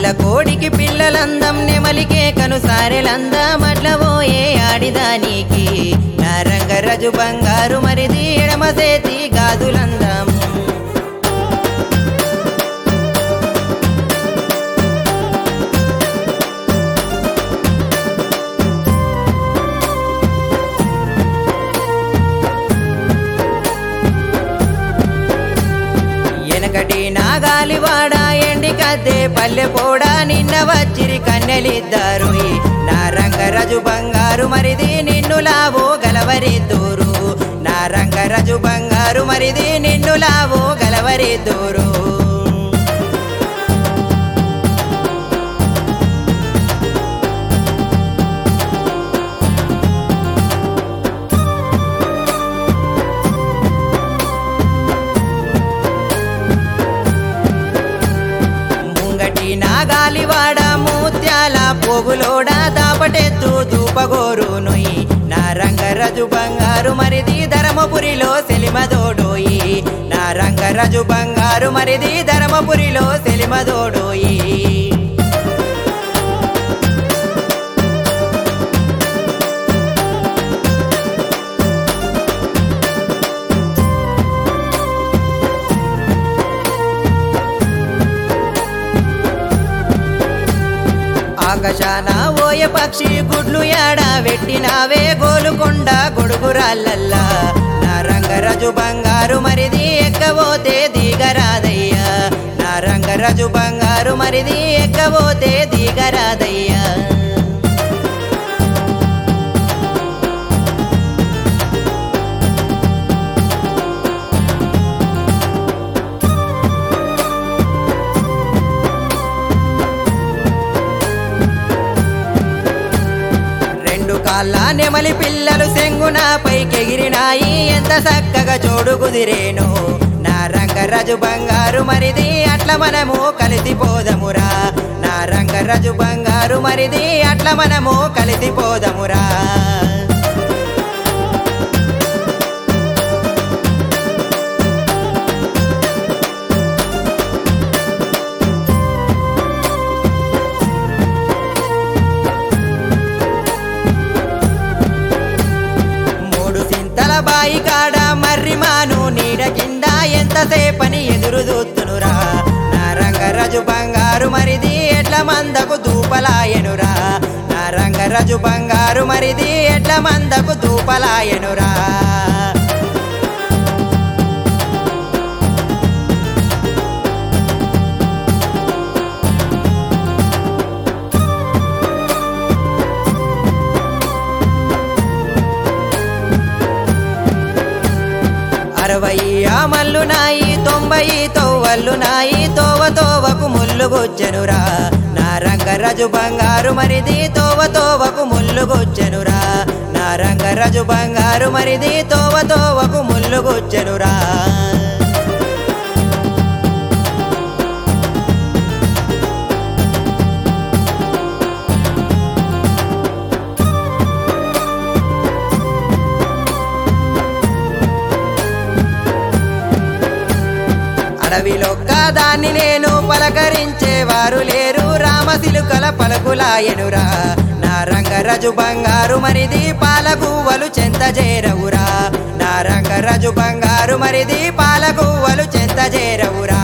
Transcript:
నల్ల కోడికి పిల్లలందం నెమలికే కనుసారెలందం అట్ల పోయే ఆడిదానికి నా రంగరాజు బంగారు మరిది ఎడమ చేతి గాజులందం ఎనకటి నాగాలివాడ ఎండికద్దే పల్లె పోడా నిన్న వచ్చిరి కన్నెలిద్దరు నా రంగరాజు బంగారు మరిది నిన్ను లావో గలవరిద్దూరు నా రంగరాజు బంగారు మరిది నిన్ను లావో గలవరిద్దూరు నాగాలివాడ ముత్యాల పోగులోడ దాపటెత్తు దూపగోరు నొయ్యి నా రంగరాజు బంగారు మరిది ధర్మపురిలో సెలిమదోడోయి నా రంగరాజు బంగారు మరిది ధర్మపురిలో సెలిమదోడోయి ఆకాశాన ఓయ పక్షి గుడ్లు యాడ వెట్టినావే గోలుకొండ గొడుగురాళ్ళల్లా నా రంగరాజు బంగారు మరిది ఎక్కబోతే దిగరాదయ్యా నా రంగరాజు బంగారు మరిది ఎక్కబోతే దిగరాదయ్యా కాళ్ళ నెమలి పిల్లలు సెంగున పైకెగిరినాయి ఎంత చక్కగా చోడు కుదిరేను నా రంగరాజు బంగారు మరిది అట్ల మనము కలిసిపోదమురా నా రంగరాజు బంగారు మరిది అట్ల మనము కలిసిపోదమురా బాయి కాడ మర్రిమాను నీడ కింద ఎంతసేపని ఎదురు చూస్తునురా నా రంగరాజు బంగారు మరిది ఎట్ల మందకు దూపలాయనురా నా రంగరాజు బంగారు మరిది ఎట్ల మందకు దూపలాయనురా అరవయ్య మల్లు నాయి 90 తోవల్లు నాయి తోవ తోవకు ముల్లుగొచ్చెనురా నా రంగరాజు బంగారు మరిది తోవ తోవకు ముల్లుగొచ్చెనురా నా రంగరాజు బంగారు మరిది తోవ తోవకు ముల్లుగొచ్చెనురా అడవిలొక్క దాన్ని నేను పలకరించేవారు లేరు రామశిలుకల పలుకులాయనురా నా రంగరాజు బంగారు మరిది పాలగువ్వలు చెంత చేరవురా నా రంగరాజు బంగారు మరిది పాలగువ్వలు చెంత చేరవురా